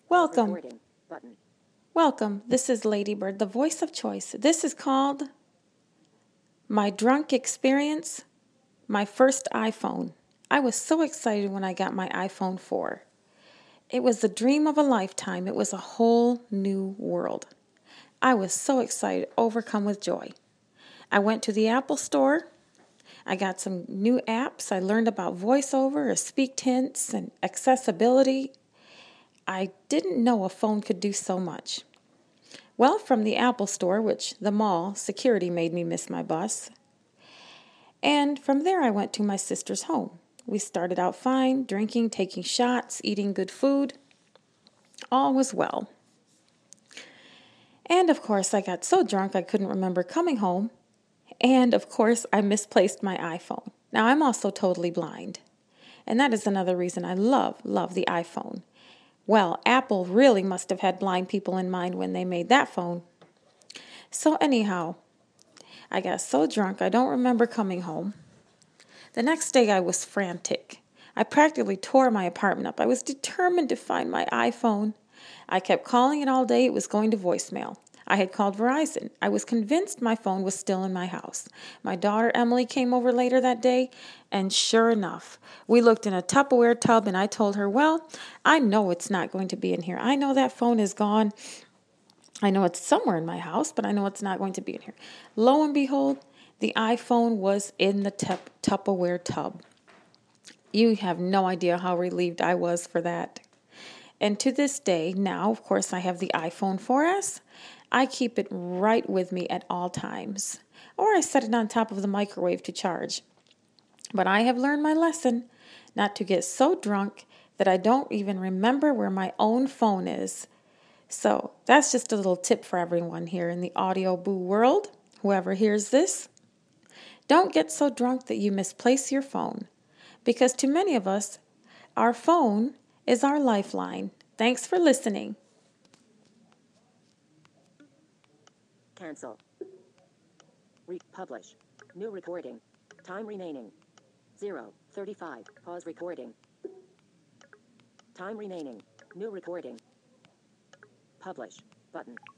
Welcome. Recording button. Welcome. This is Ladybird, the voice of choice. This is called My Drunk Experience, My First iPhone. I was so excited when I got my iPhone 4. It was the dream of a lifetime. It was a whole new world. I was so excited, overcome with joy. I went to the Apple store. I got some new apps. I learned about voiceover, speak hints, and accessibility. I didn't know a phone could do so much. Well, from the Apple store, which the mall, security made me miss my bus. And from there I went to my sister's home. We started out fine, drinking, taking shots, eating good food. All was well. And of course I got so drunk I couldn't remember coming home. And of course I misplaced my iPhone. Now I'm also totally blind. And that is another reason I love the iPhone. Well, Apple really must have had blind people in mind when they made that phone. So anyhow, I got so drunk I don't remember coming home. The next day I was frantic. I practically tore my apartment up. I was determined to find my iPhone. I kept calling it all day. It was going to voicemail. I had called Verizon. I was convinced my phone was still in my house. My daughter Emily came over later that day, and sure enough, we looked in a Tupperware tub, and I told her, well, I know it's not going to be in here. I know that phone is gone. I know it's somewhere in my house, but I know it's not going to be in here. Lo and behold, the iPhone was in the Tupperware tub. You have no idea how relieved I was for that. And to this day, now, of course, I have the iPhone 4S. I keep it right with me at all times. Or I set it on top of the microwave to charge. But I have learned my lesson not to get so drunk that I don't even remember where my own phone is. So that's just a little tip for everyone here in the audio boo world. Whoever hears this, don't get so drunk that you misplace your phone. Because to many of us, our phone is our lifeline. Thanks for listening. Cancel. Republish. New recording. Time remaining. 0:35. Pause recording. Time remaining. New recording. Publish. Button.